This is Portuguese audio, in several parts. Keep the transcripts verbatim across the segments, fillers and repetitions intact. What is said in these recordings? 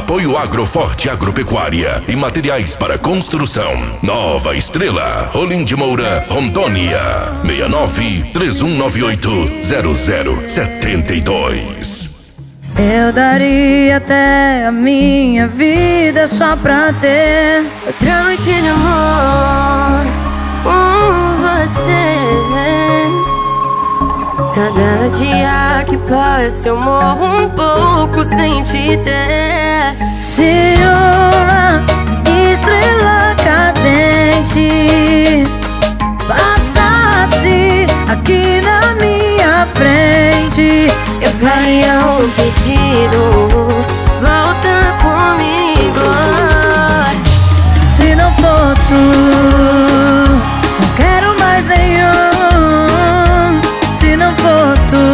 Apoio Agroforte Agropecuária e Materiais para Construção. Nova Estrela, Rolim de Moura, Rondônia. seis nove três um nove oito zero zero sete dois. Eu daria até a minha vida só pra ter outra noite de amor com você. Cada dia que passa eu morro um pouco sem te ter. Se uma estrela cadente passasse aqui na minha frente, eu faria um pedido, volta comigo. Se não for tu, não quero mais nenhum. Se não for tu,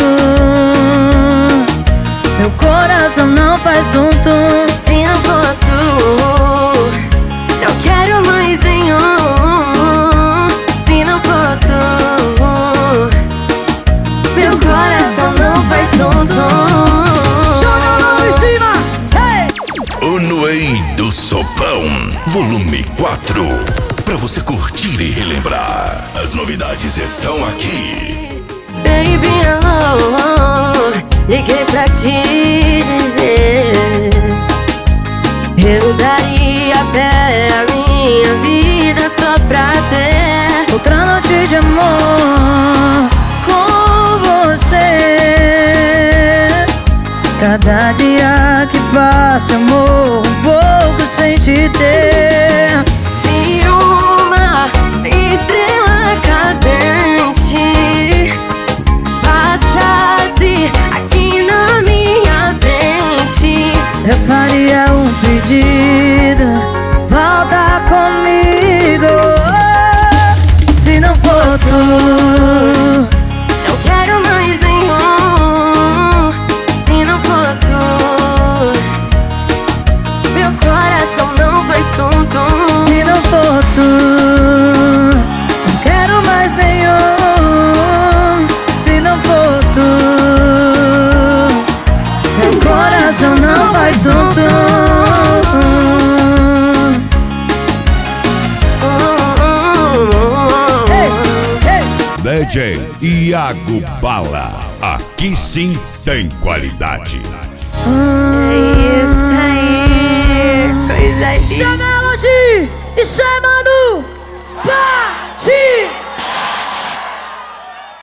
meu coração não faz tum-tum. Se não for tu, não quero mais nenhum. Se não for tu, meu coração não faz tum-tum. Joga a mão em cima, hey! O Noei do Sopão, volume quatro. Pra você curtir e relembrar, as novidades estão aqui. Baby, hello, liguei pra te dizer, eu daria até a minha vida só pra ter outra noite de amor com você. Cada dia que passa eu morro um pouco sem te ter. Se uma estrela cadente passasse aqui na minha frente, eu faria um pedido, volta comigo. Se não for tu, não quero mais nenhum. Se não for tu, meu coração não faz tum-tum. se não for tu, não quero mais nenhum. Se não for tu, meu coração não faz tum-tum. D J Iago Bala, aqui sim tem qualidade. É isso aí, coisa linda. Isso é Melody, isso é Manu Batidão.